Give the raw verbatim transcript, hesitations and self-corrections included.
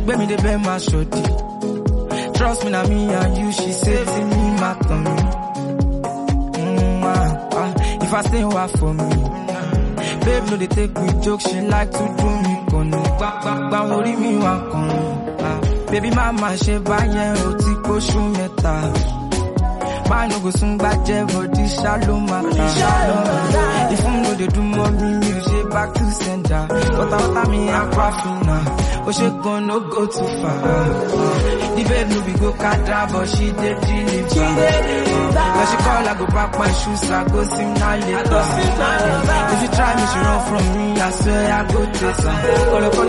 Baby, me the bed my shorty. Trust me, na me and you, she said to me, my tummy. Mm, ah, ah, if I stay away for me. Babe, no, they take me joke, she like to do me kono. Back, back, back, worry me one kono. Ah, baby, mama, she buy yen, roti, ko shu meta. Man, no go soon back, je, body, shalom, mata. If you know they do more me, music, back to center. But I want me, I'm crafting now. Oh, she gon' no go too far. Uh, the babe no be go kadra, but she did deliver. She deliver. When she call, I go back my shoes, I go sim now later. If you try me, she run from me, I swear I go chase her. Call her,